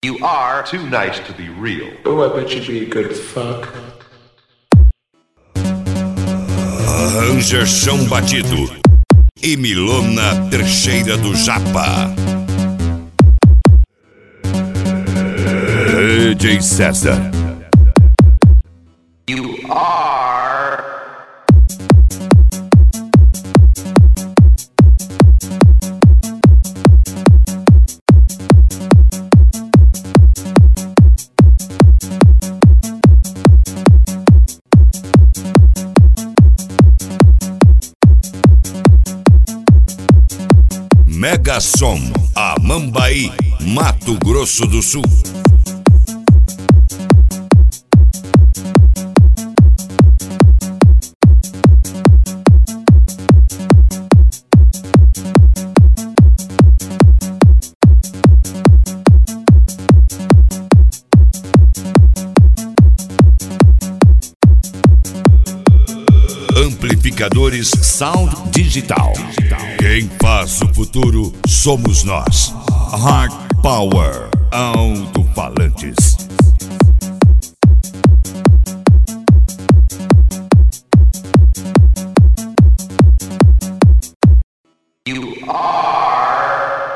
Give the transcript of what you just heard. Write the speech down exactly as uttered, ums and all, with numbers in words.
You are too nice to be real. Oh, I bet you'd be a good fuck. Rangerson batido e Milona trecheira do Japa. D J César. You are. Mega Som, Amambaí, Mato Grosso do Sul. Amplificadores Sound Digital. Quem faz o futuro somos nós. Hard Power Alto-falantes.